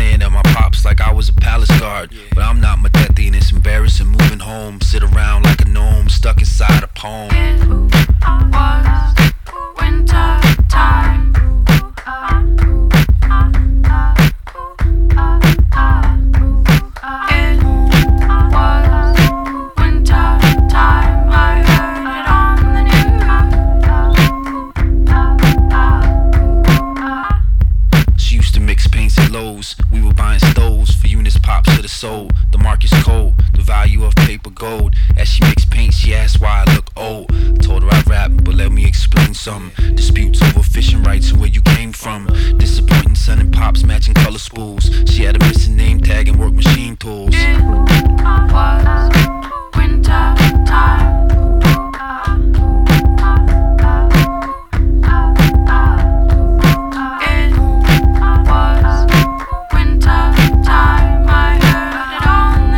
staring at my pops like I was a palace guard. But I'm not Mathethi and it's embarrassing moving home. Sit around like a gnome stuck inside a poem. It was winter time. It was winter time. I heard it on the news. She used to mix paints and lows. We were buying stoves for Eunice Pops to the soul. The market's cold, the value of paper gold. As she mixed paint, she asked why I look old. Told her I rap, but let me explain some. Disputes over fishing rights and where you came from. Disappointing son and pops matching color spools. She had a missing name tag and work machine tools. It was winter time. It was winter time. I heard it on the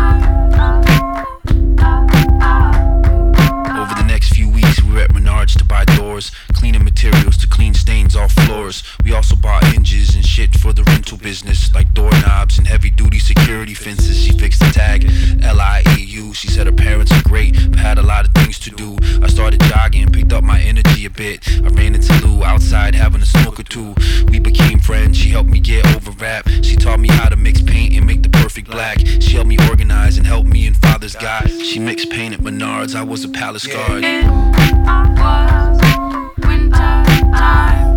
news. Over the next few weeks, we were at Menards to buy doors, cleaning materials to clean stains off floors. We also bought hinges and shit for the rental business, like doorknobs and heavy-duty security fences. She fixed the tag, LIAU. She said her parents are great, but had a lot of things to do. I started jogging, picked up my energy a bit. I ran into Lou outside having a smoke or two. We became friends, she helped me get over rap. She taught me how to mix paint and make the perfect black. She helped me organize and helped me in Father's God. She mixed paint at Menards, I was a palace guard. It was winter time.